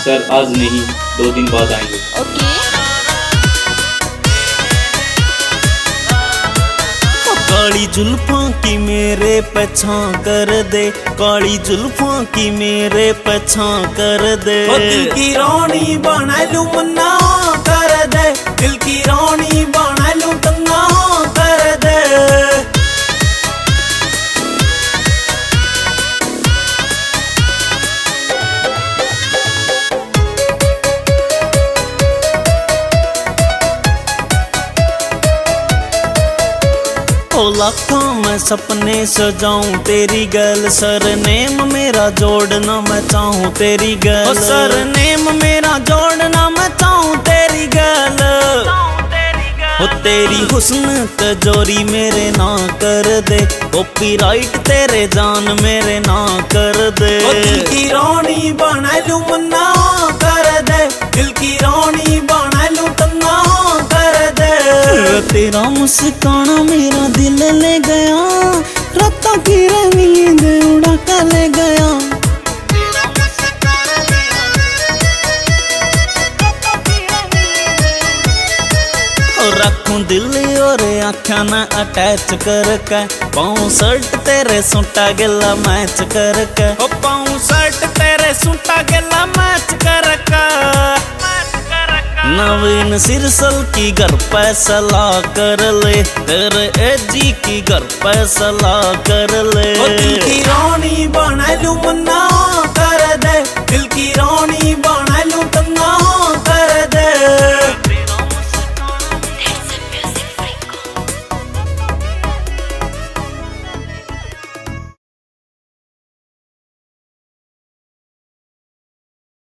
Sir आज नहीं, 2 दिन बाद आएंगे। ओके। काली जुल्फों की मेरे पछा कर दे, काली जुल्फों की मेरे पछा कर दे। दिल की रानी बना लूं मन्ना कर दे, दिल की रानी बना लूं तन्ना कर दे। ओ लाखों मैं सपने सजाऊं तेरी गल, सरनेम मेरा जोड़ना मैं चाहूं तेरी गल। ओ सरनेम मेरा जोड़ना मैं चाहूं तेरी गल। ओ तेरी हुस्न तजोरी मेरे ना कर दे, कॉपीराइट तेरे जान मेरे ना कर दे। ओ दिल की रानी बना लूं मन्ना कर दे, दिल की रानी बना लूं तन्ना कर दे। तेरा मुस्काना मेरा दिल ले गया, रातों की नींद उड़ा कर ले गया। रखूं दिल और आँखा ना अटैच करके, पाऊं शर्ट तेरे सूटा गिला मैच करके। ओ पाऊं शर्ट तेरे सूटा गिला मैच करके। नवीन सिरसल की घर फैसला कर ले, तेरे एजी की घर फैसला कर ले। ओ दिल की रानी बना लूं मन्ना कर दे, दिल की रानी बना